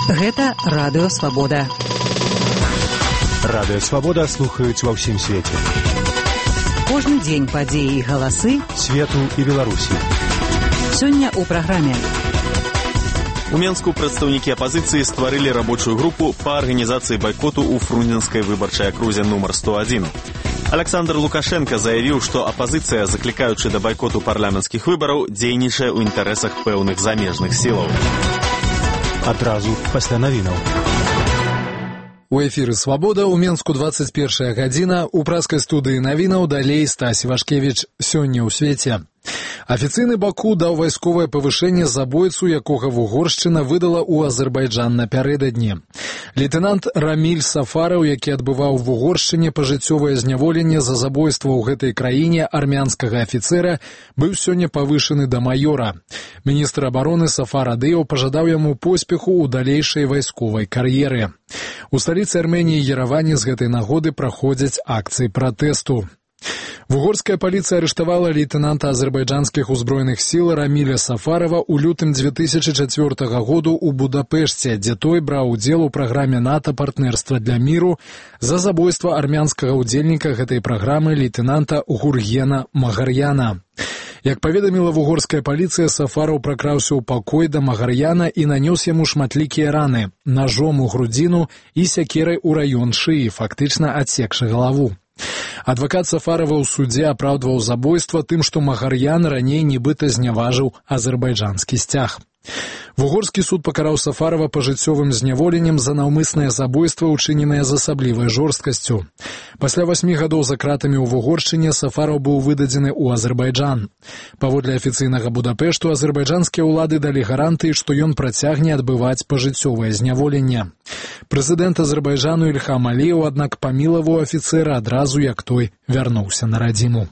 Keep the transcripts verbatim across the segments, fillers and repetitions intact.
Гэта Радыё Свабода. Радыё Свабода слухаюць ва ўсім свеце. Кожны дзень падзеі і галасы свету і Беларусі. Сёння ў праграме. У Менску прадстаўнікі апазіцыі стварылі рабочую групу па арганізацыі байкоту ў фрунзенскай выбарчай акрузе нумар сто адзін. Александр Лукашенко заявіў, што апазіцыя, заклікаючы да байкоту парламенцкіх выбараў, дзейнічае ў інтарэсах пэўных замежных сілаў. Адразу пасля навінаў. У эфіры «Свабода» у Менску двадцать первая гадзіна, у праскай студыі навінаў далей Стась Івашкевіч. Сёння ў свеце. Афіцыйны Баку даў вайсковае павышэнне забойцу, якога Вугоршчына выдала ў Азербайджан напярэдадні. Лейтенант Раміль Сафараў, які адбываў у Вугоршчыне пажыццёвае зняволенне за забойства ў гэтай краіне армянскага афіцэра, быў сёння павышаны да маёра. Міністр абароны Сафар Адыеў пажадаў яму поспеху ў далейшай вайсковай кар'еры. У сталіцы Арменіі Ерэване з гэтай нагоды праходзяць акцыі пратэсту. Вугорская паліцыя арыштавала лейтенанта азербайджанскіх узброеных сіл Раміля Сафарова ў лютым две тысячы чацвёртага году ў Будапешце, дзе той браў удзел у праграме НАТО «Партнерства для міру» за забойства армянскага ўдзельніка гэтай праграмы лейтенанта Гургена Магарьяна. Як паведаміла вугорская паліцыя, Сафараў пракраўся ў пакой да Магарьяна і нанёс яму шматлікія раны, нажом у грудзіну і сякерай у раён шыі, фактычна адсекшы галаву. Адвакат Сафарова ў судзе апраўдваў забойства тым, што Магарьян раней нібыта зняважыў азербайджанскі сцяг. Вугорскі суд пакараў Сафарова пажыццёвым зняволеннем за наўмыснае забойства, учыненае з асаблівай жорсткасцю. Пасля васьмі гадоў за кратамі ў Вугоршчыне Сафараў быў выдадзены ў Азербайджан. Паводле афіцыйнага Будапешту, азербайджанскія ўлады далі гарантыі, што ён працягне адбываць пажыццёвае зняволенне. Прэзідэнт Азербайджану Ільхам Аліеў, аднак, памілаваў афіцэра адразу, як той вярнуўся на радзіму.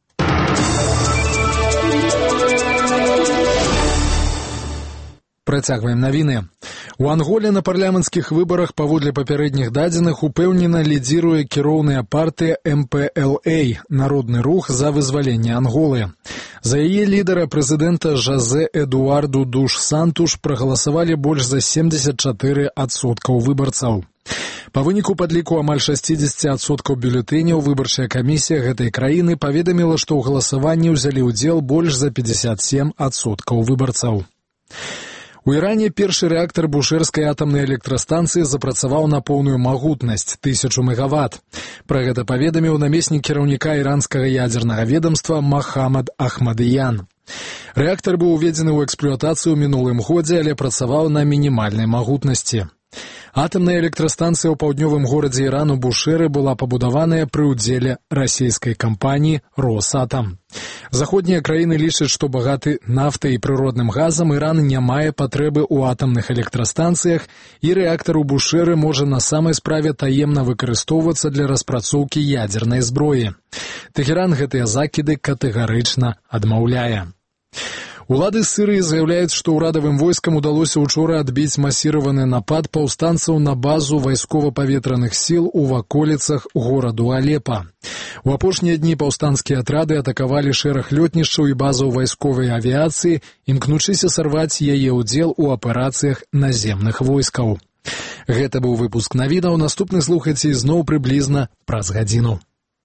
Працягваем навіны. У Анголе на парламенцкіх выбарах паводле папярэдніх дадзеных упэўнена лідзіруе кіроўная партыя эм пэ эл эй – Народны рух за вызваленне Анголы. За яе лідара прэзідэнта Жозе Эдуарду Душ Сантуш прагаласавалі больш за семьдесят чатыры адсоткі выбарцаў. Па выніку падліку амаль шэсцьдзесят адсоткаў бюлетэняў выбарчая камісія гэтай краіны паведаміла, што ў галасаванні ўзялі ўдзел больш за пятьдесят семь адсоткаў выбарцаў. У Іране першы рэактар Бушэрскай атамнай электрастанцыі запрацаваў на поўную магутнасць – тысячу мегаватт. Пра гэта паведаміў намеснік кіраўніка іранскага ядзернага ведамства Махамад Ахмадыян. Рэактар быў уведзены ў эксплуатацыю ў мінулым годзе, але працаваў на мінімальнай магутнасці. Атамная электрастанцыя ў паўднёвым горадзе Ірану Бушэры была пабудаваная пры ўдзеле расійскай кампаніі «Росатам». Заходнія краіны лічаць, што багаты нафтай і прыродным газам, Іран не мае патрэбы ў атамных электрастанцыях, і рэактар у Бушэры можа на самай справе таемна выкарыстоўвацца для распрацоўкі ядзернай зброі. Тэхеран гэтыя закіды катэгарычна адмаўляе. Улады Сірыі заяўляюць, што ўрадавым войскам удалося учора адбіць масіраваны напад паўстанцаў на базу вайскова-паветраных сіл у ваколіцах гораду Алепа. У апошнія дні паўстанцкія атрады атакавалі шэраг лётнішчаў і базаў вайсковай авіяцыі, імкнучыся сарваць яе ўдзел у аперацыях наземных войскаў. Гэта быў выпуск навінаў. Наступны слухайце ізноў прыблізна праз гадзіну.